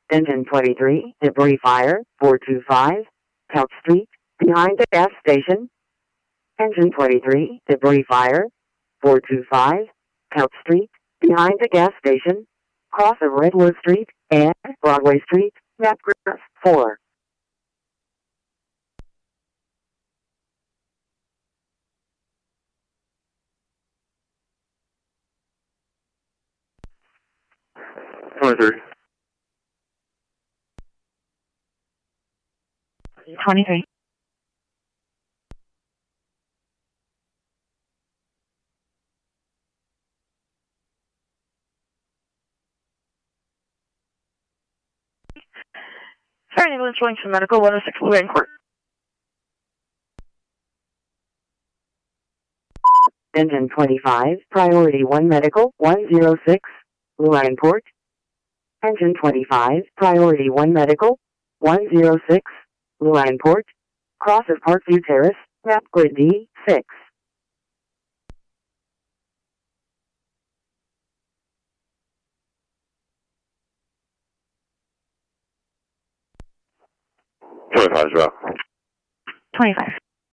Engine 23, debris fire, 425, Couch Street, behind the gas station. Engine 23, debris fire, 425, Couch Street, behind the gas station, cross of Redwood Street and Broadway Street, Knapgrass 4. Twenty-three. 23. Fire ambulance Wellington Medical 106 Lorraine Court. Engine 25, Priority 1 Medical 106, Lorraine Port. Engine 25, Priority 1 Medical 106, Lorraine Port, cross of Parkview Terrace, map grid D6. As well. 25.